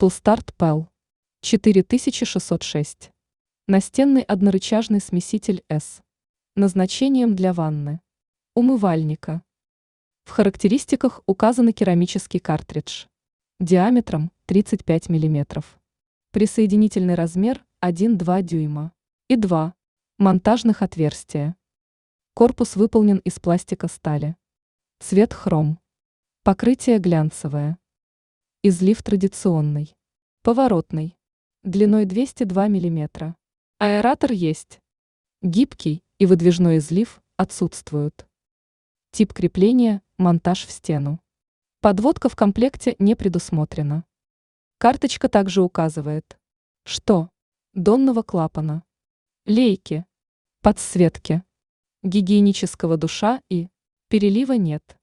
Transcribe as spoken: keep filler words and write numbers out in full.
Toolstart Pel четыре тысячи шестьсот шесть. Настенный однорычажный смеситель S. Назначением для ванны. Умывальника. В характеристиках указан керамический картридж. Диаметром тридцать пять миллиметров. Присоединительный размер один-два дюйма. И два монтажных отверстия. Корпус выполнен из пластика стали. Цвет хром. Покрытие глянцевое. Излив традиционный. Поворотный. Длиной двести два миллиметра. Аэратор есть. Гибкий и выдвижной излив отсутствуют. Тип крепления – монтаж в стену. Подводка в комплекте не предусмотрена. Карточка также указывает, что донного клапана, лейки, подсветки, гигиенического душа и перелива нет.